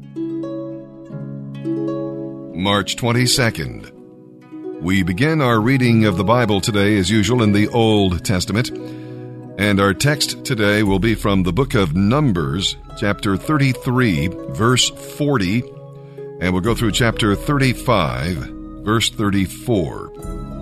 March 22nd. We begin our reading of the Bible today, as usual, in the Old Testament. And our text today will be from the book of Numbers, chapter 33, verse 40. And we'll go through chapter 35, verse 34.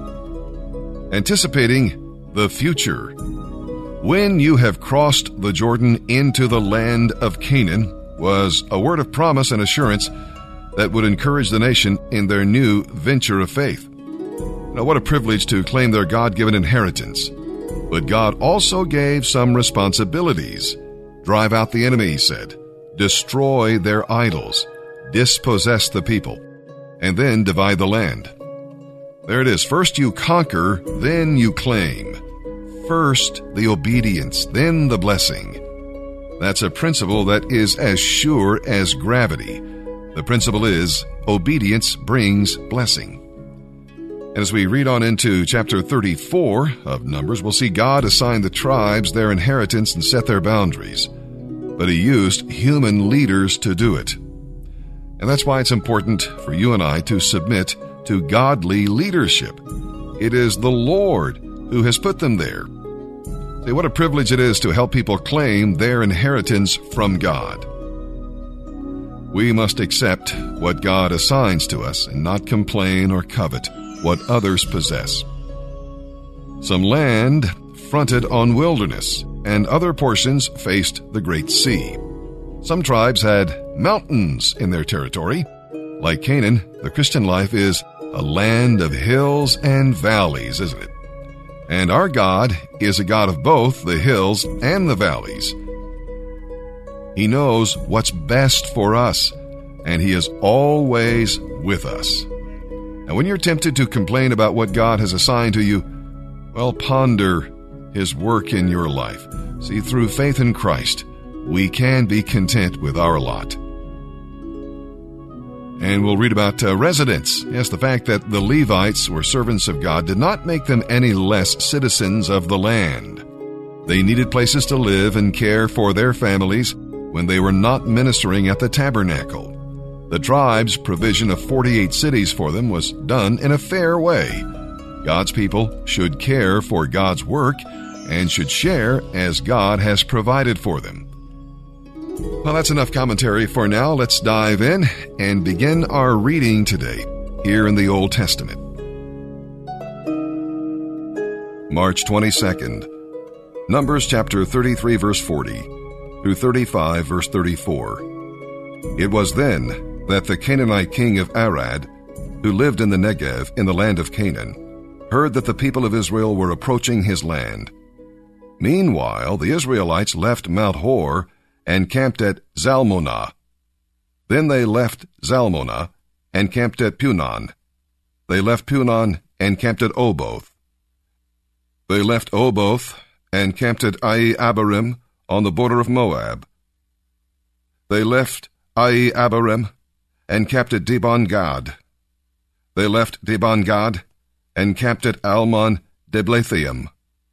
Anticipating the future. When you have crossed the Jordan into the land of Canaan was a word of promise and assurance that would encourage the nation in their new venture of faith. Now, what a privilege to claim their God-given inheritance. But God also gave some responsibilities. Drive out the enemy, he said. Destroy their idols. Dispossess the people. And then divide the land. There it is. First you conquer, then you claim. First the obedience, then the blessing. That's a principle that is as sure as gravity. The principle is, obedience brings blessing. And as we read on into chapter 34 of Numbers, we'll see God assign the tribes their inheritance and set their boundaries. But he used human leaders to do it. And that's why it's important for you and I to submit to godly leadership. It is the Lord who has put them there. See, what a privilege it is to help people claim their inheritance from God. We must accept what God assigns to us and not complain or covet what others possess. Some land fronted on wilderness, and other portions faced the Great Sea. Some tribes had mountains in their territory. Like Canaan, the Christian life is a land of hills and valleys, isn't it? And our God is a God of both the hills and the valleys. He knows what's best for us, and he is always with us. Now, when you're tempted to complain about what God has assigned to you, well, ponder his work in your life. See, through faith in Christ, we can be content with our lot. And we'll read about residence. Yes, the fact that the Levites were servants of God did not make them any less citizens of the land. They needed places to live and care for their families when they were not ministering at the tabernacle. The tribe's provision of 48 cities for them was done in a fair way. God's people should care for God's work and should share as God has provided for them. Well, that's enough commentary for now. Let's dive in and begin our reading today here in the Old Testament. March 22nd. Numbers chapter 33 verse 40 through 35 verse 34. It was then that the Canaanite king of Arad, who lived in the Negev in the land of Canaan, heard that the people of Israel were approaching his land. Meanwhile, the Israelites left Mount Hor and camped at Zalmonah. Then they left Zalmonah and camped at Punon. They left Punon and camped at Oboth. They left Oboth and camped at Ai-Abarim on the border of Moab. They left Ai-Abarim and camped at Dibon-Gad. They left Dibon-Gad and camped at Almon-Diblathaim.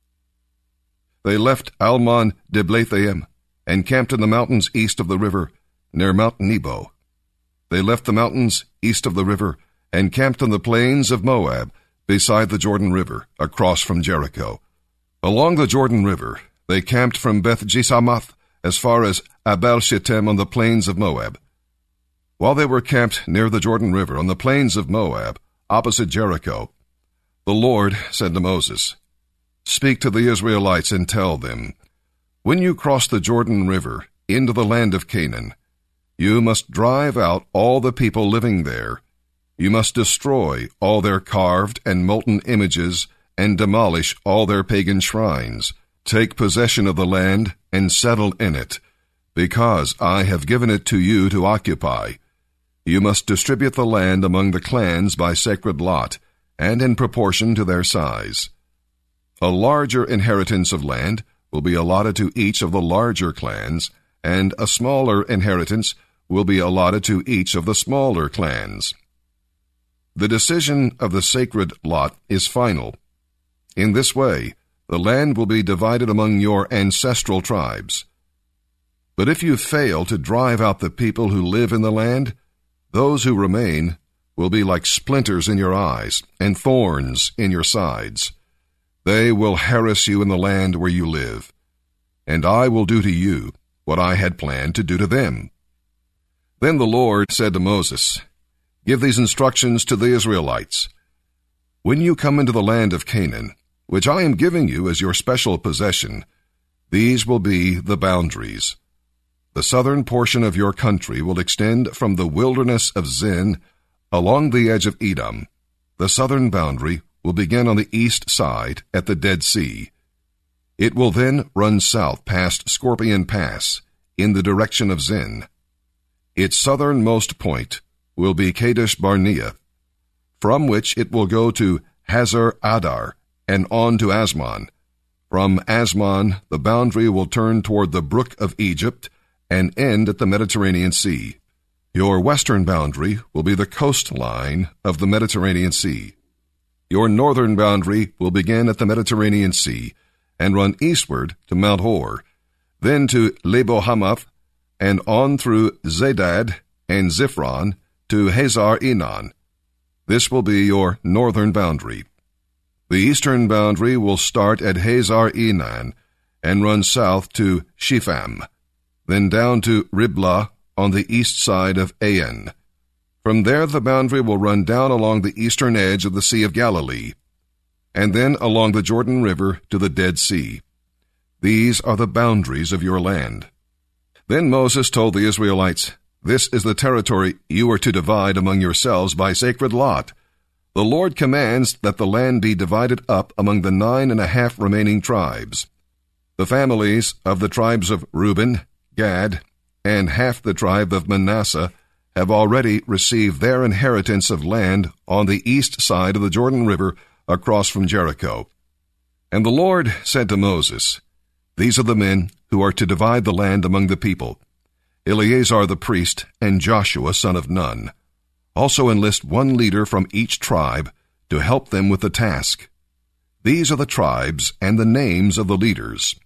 They left Almon-Diblathaim and camped in the mountains east of the river, near Mount Nebo. They left the mountains east of the river and camped on the plains of Moab, beside the Jordan River, across from Jericho. Along the Jordan River, they camped from Beth-Jesimoth as far as Abel-Shittim on the plains of Moab. While they were camped near the Jordan River on the plains of Moab, opposite Jericho, the Lord said to Moses, "Speak to the Israelites and tell them, when you cross the Jordan River into the land of Canaan, you must drive out all the people living there. You must destroy all their carved and molten images and demolish all their pagan shrines. Take possession of the land and settle in it, because I have given it to you to occupy. You must distribute the land among the clans by sacred lot, and in proportion to their size. A larger inheritance of land will be allotted to each of the larger clans, and a smaller inheritance will be allotted to each of the smaller clans. The decision of the sacred lot is final. In this way, the land will be divided among your ancestral tribes. But if you fail to drive out the people who live in the land, those who remain will be like splinters in your eyes and thorns in your sides. They will harass you in the land where you live, and I will do to you what I had planned to do to them." Then the Lord said to Moses, "Give these instructions to the Israelites. When you come into the land of Canaan, which I am giving you as your special possession, these will be the boundaries. The southern portion of your country will extend from the wilderness of Zin along the edge of Edom. The southern boundary will begin on the east side at the Dead Sea. It will then run south past Scorpion Pass in the direction of Zin. Its southernmost point will be Kadesh Barnea, from which it will go to Hazar Adar and on to Asmon. From Asmon, the boundary will turn toward the brook of Egypt and end at the Mediterranean Sea. Your western boundary will be the coastline of the Mediterranean Sea. Your northern boundary will begin at the Mediterranean Sea and run eastward to Mount Hor, then to Lebo Hamath, and on through Zedad and Ziphron to Hazar Enon. This will be your northern boundary. The eastern boundary will start at Hazar Enon and run south to Shepham, then down to Riblah on the east side of Ain. From there the boundary will run down along the eastern edge of the Sea of Galilee, and then along the Jordan River to the Dead Sea. These are the boundaries of your land." Then Moses told the Israelites, "This is the territory you are to divide among yourselves by sacred lot. The Lord commands that the land be divided up among the 9.5 remaining tribes. The families of the tribes of Reuben, Gad, and half the tribe of Manasseh have already received their inheritance of land on the east side of the Jordan River across from Jericho." And the Lord said to Moses, "These are the men who are to divide the land among the people: Eleazar the priest and Joshua son of Nun. Also enlist one leader from each tribe to help them with the task. These are the tribes and the names of the leaders.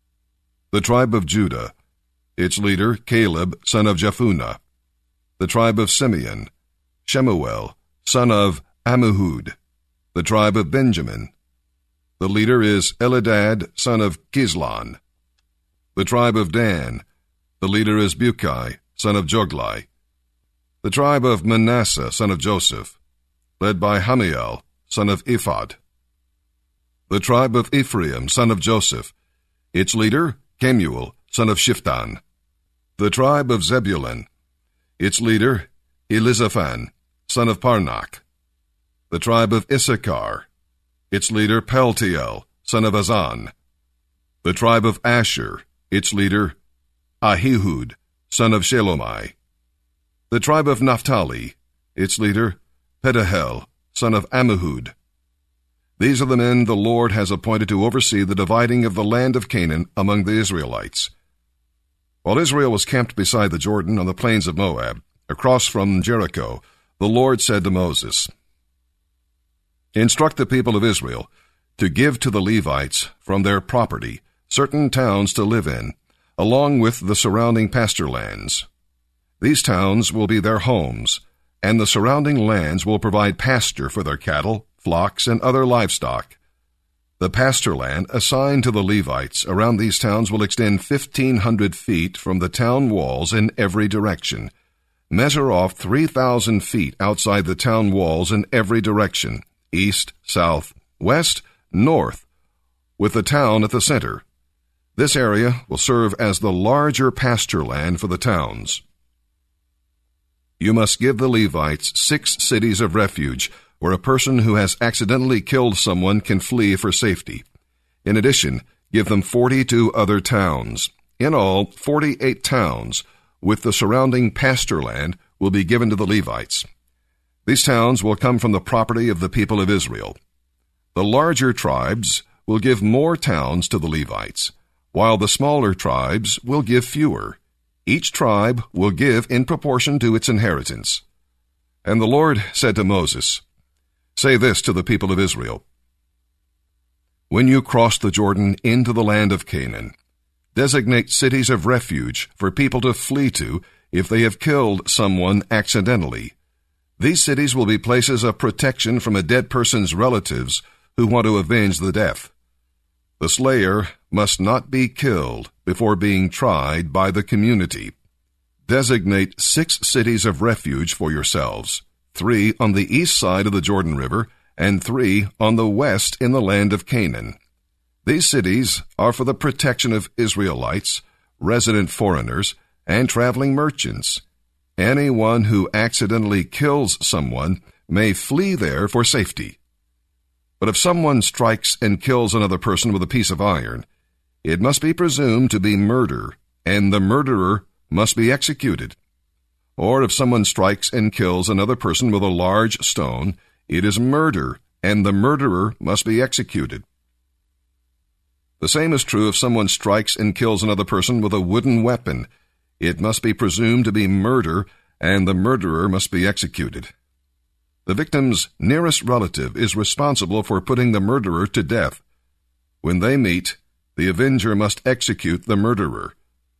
The tribe of Judah, its leader Caleb son of Jephunneh. The tribe of Simeon, Shemuel son of Ammihud. The tribe of Benjamin, the leader is Eldad son of Kislon. The tribe of Dan, the leader is Bukai son of Joglai. The tribe of Manasseh son of Joseph, led by Hamiel son of Ephod. The tribe of Ephraim son of Joseph, its leader Kemuel son of Shiftan. The tribe of Zebulun, its leader Elizaphan son of Parnach. The tribe of Issachar, its leader Paltiel son of Azan. The tribe of Asher, its leader Ahihud son of Shelomai. The tribe of Naphtali, its leader Pedahel son of Ammihud. These are the men the Lord has appointed to oversee the dividing of the land of Canaan among the Israelites. While Israel was camped beside the Jordan on the plains of Moab, across from Jericho, the Lord said to Moses, "Instruct the people of Israel to give to the Levites from their property certain towns to live in, along with the surrounding pasture lands. These towns will be their homes, and the surrounding lands will provide pasture for their cattle, flocks, and other livestock. The pasture land assigned to the Levites around these towns will extend 1,500 feet from the town walls in every direction. Measure off 3,000 feet outside the town walls in every direction, east, south, west, north, with the town at the center. This area will serve as the larger pasture land for the towns. You must give the Levites 6 cities of refuge where a person who has accidentally killed someone can flee for safety. In addition, give them 42 other towns. In all, 48 towns with the surrounding pasture land will be given to the Levites. These towns will come from the property of the people of Israel. The larger tribes will give more towns to the Levites, while the smaller tribes will give fewer. Each tribe will give in proportion to its inheritance." And the Lord said to Moses, "Say this to the people of Israel: When you cross the Jordan into the land of Canaan, designate cities of refuge for people to flee to if they have killed someone accidentally. These cities will be places of protection from a dead person's relatives who want to avenge the death. The slayer must not be killed before being tried by the community. Designate 6 cities of refuge for yourselves, 3 on the east side of the Jordan River and 3 on the west in the land of Canaan. These cities are for the protection of Israelites, resident foreigners, and traveling merchants. Anyone who accidentally kills someone may flee there for safety. But if someone strikes and kills another person with a piece of iron, it must be presumed to be murder, and the murderer must be executed. Or if someone strikes and kills another person with a large stone, it is murder, and the murderer must be executed. The same is true if someone strikes and kills another person with a wooden weapon. It must be presumed to be murder, and the murderer must be executed. The victim's nearest relative is responsible for putting the murderer to death. When they meet, the avenger must execute the murderer.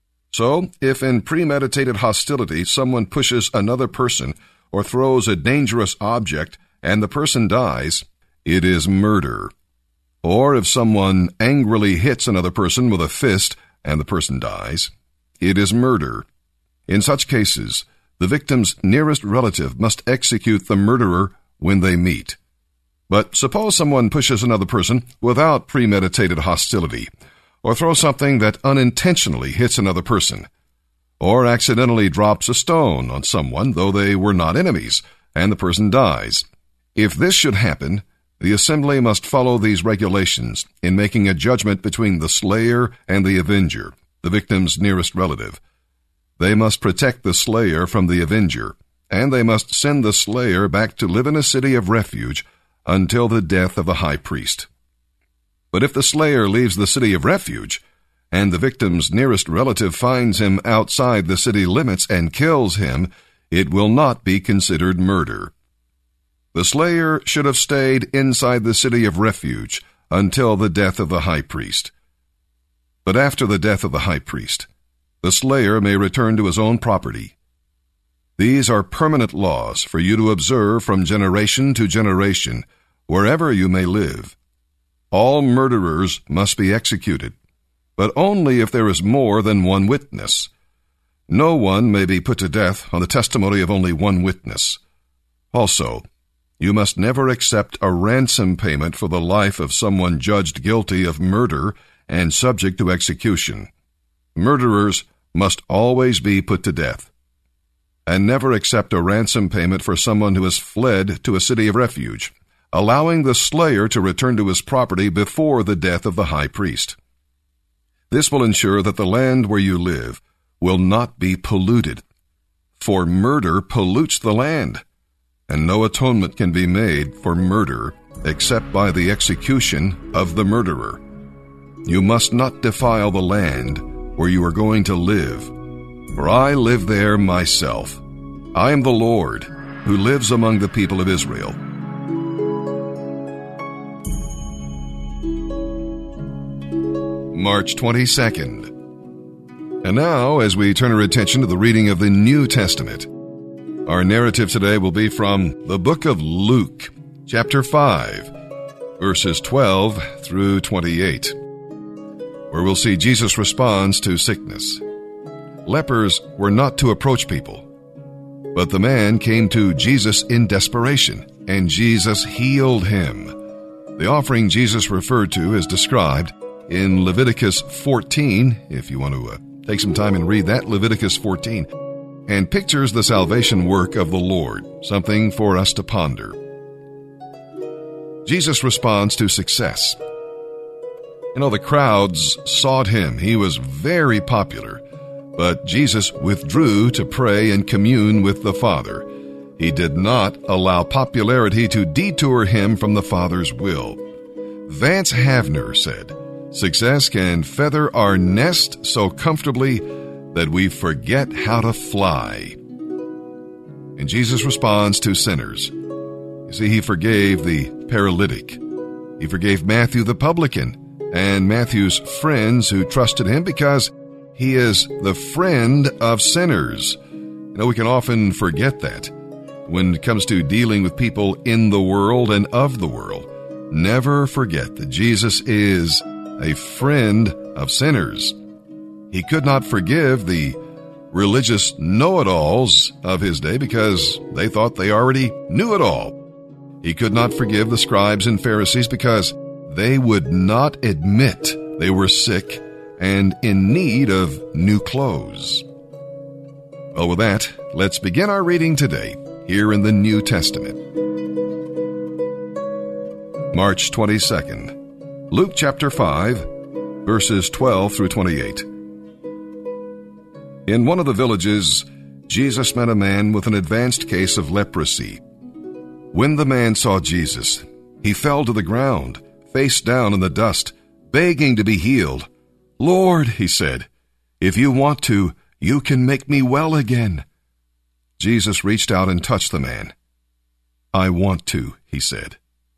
So, if in premeditated hostility someone pushes another person or throws a dangerous object and the person dies, it is murder. Or if someone angrily hits another person with a fist and the person dies, it is murder. In such cases, the victim's nearest relative must execute the murderer when they meet. But suppose someone pushes another person without premeditated hostility, or throws something that unintentionally hits another person, or accidentally drops a stone on someone, though they were not enemies, and the person dies. If this should happen, the assembly must follow these regulations in making a judgment between the slayer and the avenger, the victim's nearest relative. They must protect the slayer from the avenger, and they must send the slayer back to live in a city of refuge until the death of the high priest. But if the slayer leaves the city of refuge, and the victim's nearest relative finds him outside the city limits and kills him, it will not be considered murder. The slayer should have stayed inside the city of refuge until the death of the high priest. But after the death of the high priest, the slayer may return to his own property. These are permanent laws for you to observe from generation to generation, wherever you may live. All murderers must be executed, but only if there is more than one witness. No one may be put to death on the testimony of only one witness. Also, you must never accept a ransom payment for the life of someone judged guilty of murder and subject to execution. Murderers must always be put to death. And never accept a ransom payment for someone who has fled to a city of refuge, allowing the slayer to return to his property before the death of the high priest. This will ensure that the land where you live will not be polluted, for murder pollutes the land, and no atonement can be made for murder except by the execution of the murderer. You must not defile the land where you are going to live, for I live there myself. I am the Lord, who lives among the people of Israel. March 22nd. And now, as we turn our attention to the reading of the New Testament, our narrative today will be from the book of Luke, chapter 5, verses 12 through 28, where we'll see Jesus responds to sickness. Lepers were not to approach people, but the man came to Jesus in desperation, and Jesus healed him. The offering Jesus referred to is described in Leviticus 14, if you want to take some time and read that, Leviticus 14, and pictures the salvation work of the Lord, something for us to ponder. Jesus responds to success. The crowds sought him. He was very popular, but Jesus withdrew to pray and commune with the Father. He did not allow popularity to detour him from the Father's will. Vance Havner said, "Success can feather our nest so comfortably that we forget how to fly." And Jesus responds to sinners. You see, he forgave the paralytic. He forgave Matthew the publican, and Matthew's friends who trusted him because he is the friend of sinners. We can often forget that when it comes to dealing with people in the world and of the world. Never forget that Jesus is a friend of sinners. He could not forgive the religious know-it-alls of his day because they thought they already knew it all. He could not forgive the scribes and Pharisees because they would not admit they were sick and in need of new clothes. Well, with that, let's begin our reading today here in the New Testament. March 22nd, Luke chapter 5, verses 12 through 28. In one of the villages, Jesus met a man with an advanced case of leprosy. When the man saw Jesus, he fell to the ground, face down in the dust, begging to be healed. "Lord," he said, "if you want to, you can make me well again." Jesus reached out and touched the man. "I want to," he said.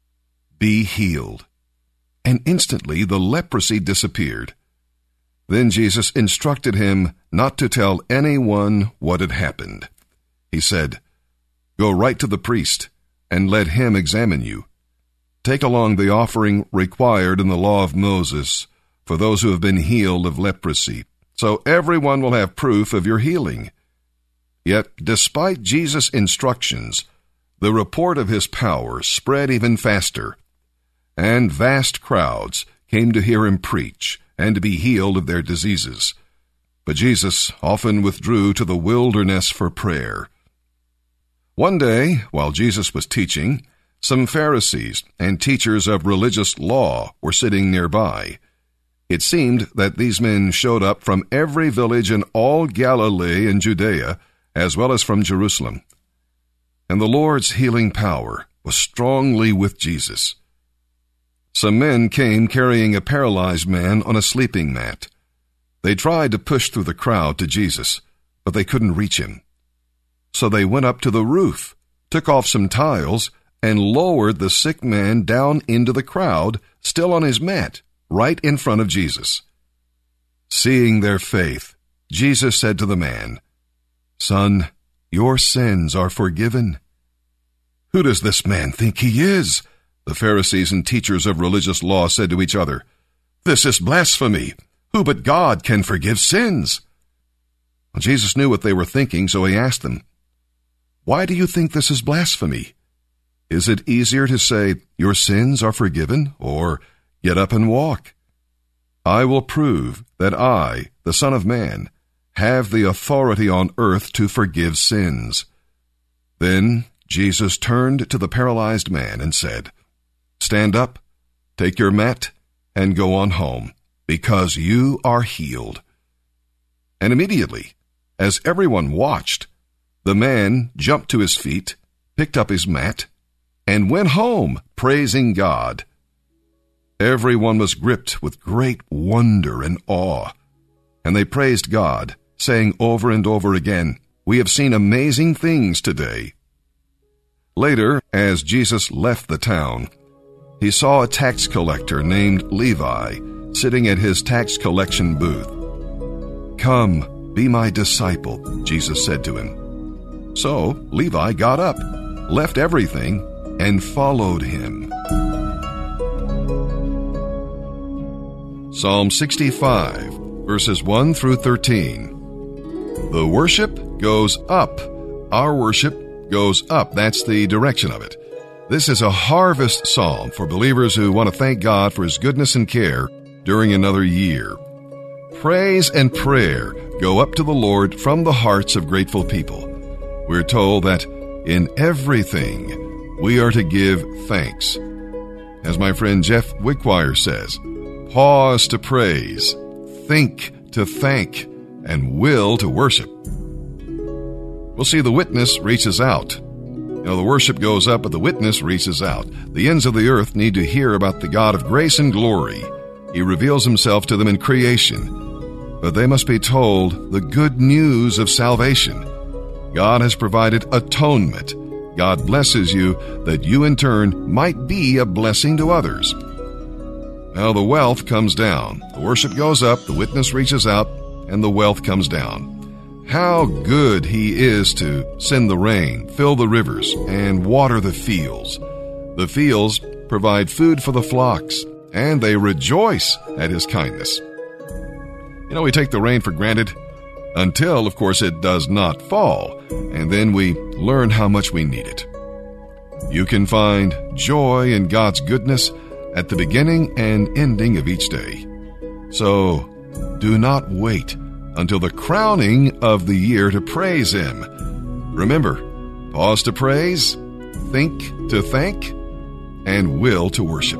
"Be healed." And instantly the leprosy disappeared. Then Jesus instructed him not to tell anyone what had happened. He said, "Go right to the priest and let him examine you. Take along the offering required in the law of Moses for those who have been healed of leprosy, so everyone will have proof of your healing." Yet, despite Jesus' instructions, the report of his power spread even faster, and vast crowds came to hear him preach and to be healed of their diseases. But Jesus often withdrew to the wilderness for prayer. One day, while Jesus was teaching, some Pharisees and teachers of religious law were sitting nearby. It seemed that these men showed up from every village in all Galilee and Judea, as well as from Jerusalem. And the Lord's healing power was strongly with Jesus. Some men came carrying a paralyzed man on a sleeping mat. They tried to push through the crowd to Jesus, but they couldn't reach him. So they went up to the roof, took off some tiles, and lowered the sick man down into the crowd, still on his mat, right in front of Jesus. Seeing their faith, Jesus said to the man, "Son, your sins are forgiven." "Who does this man think he is?" the Pharisees and teachers of religious law said to each other. "This is blasphemy. Who but God can forgive sins?" Well, Jesus knew what they were thinking, so he asked them, "Why do you think this is blasphemy? Is it easier to say, 'Your sins are forgiven,' or 'Get up and walk'? I will prove that I, the Son of Man, have the authority on earth to forgive sins." Then Jesus turned to the paralyzed man and said, "Stand up, take your mat, and go on home, because you are healed." And immediately, as everyone watched, the man jumped to his feet, picked up his mat, and went home, praising God. Everyone was gripped with great wonder and awe, and they praised God, saying over and over again, "We have seen amazing things today." Later, as Jesus left the town, he saw a tax collector named Levi sitting at his tax collection booth. "Come, be my disciple," Jesus said to him. So Levi got up, left everything, and followed him. Psalm 65, verses 1 through 13. The worship goes up. Our worship goes up. That's the direction of it. This is a harvest psalm for believers who want to thank God for his goodness and care during another year. Praise and prayer go up to the Lord from the hearts of grateful people. We're told that in everything we are to give thanks. As my friend Jeff Wickwire says, pause to praise, think to thank, and will to worship. We'll see the witness reaches out. The worship goes up, but the witness reaches out. The ends of the earth need to hear about the God of grace and glory. He reveals himself to them in creation, but they must be told the good news of salvation. God has provided atonement. God blesses you that you in turn might be a blessing to others. Now the wealth comes down. The worship goes up, the witness reaches out, and the wealth comes down. How good He is to send the rain, fill the rivers, and water the fields. The fields provide food for the flocks, and they rejoice at His kindness. We take the rain for granted until, of course, it does not fall, and then we learn how much we need it. You can find joy in God's goodness at the beginning and ending of each day. So, do not wait until the crowning of the year to praise Him. Remember, pause to praise, think to thank, and will to worship.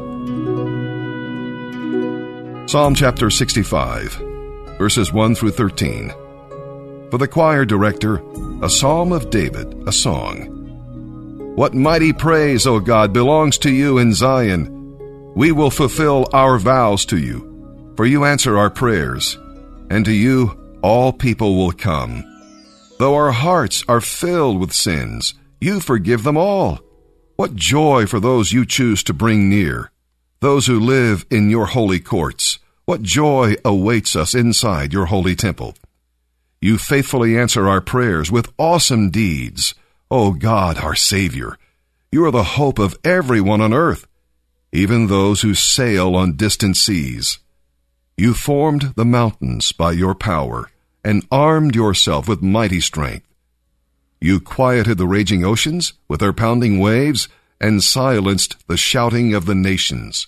Psalm chapter 65, verses 1 through 13. For the choir director, a psalm of David, a song. What mighty praise, O God, belongs to you in Zion. We will fulfill our vows to you, for you answer our prayers, and to you all people will come. Though our hearts are filled with sins, you forgive them all. What joy for those you choose to bring near, those who live in your holy courts. What joy awaits us inside your holy temple. You faithfully answer our prayers with awesome deeds. O God, our Savior, you are the hope of everyone on earth, even those who sail on distant seas. You formed the mountains by your power and armed yourself with mighty strength. You quieted the raging oceans with their pounding waves and silenced the shouting of the nations.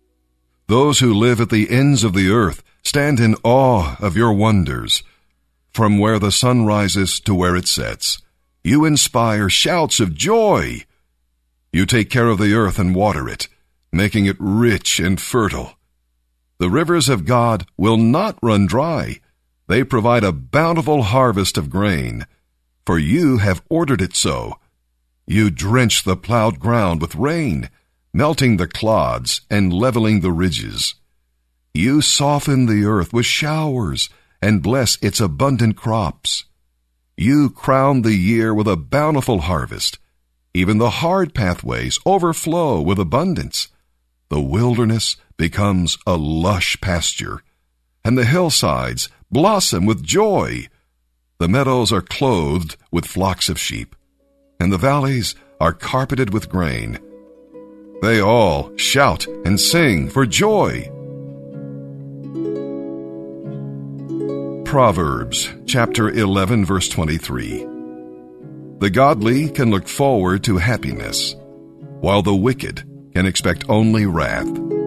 Those who live at the ends of the earth stand in awe of your wonders. From where the sun rises to where it sets, you inspire shouts of joy. You take care of the earth and water it, making it rich and fertile. The rivers of God will not run dry. They provide a bountiful harvest of grain, for you have ordered it so. You drench the plowed ground with rain, melting the clods and leveling the ridges. You soften the earth with showers and bless its abundant crops. You crown the year with a bountiful harvest. Even the hard pathways overflow with abundance. The wilderness becomes a lush pasture, and the hillsides blossom with joy. The meadows are clothed with flocks of sheep, and the valleys are carpeted with grain. They all shout and sing for joy. Proverbs chapter 11, verse 23. The godly can look forward to happiness, while the wicked can expect only wrath.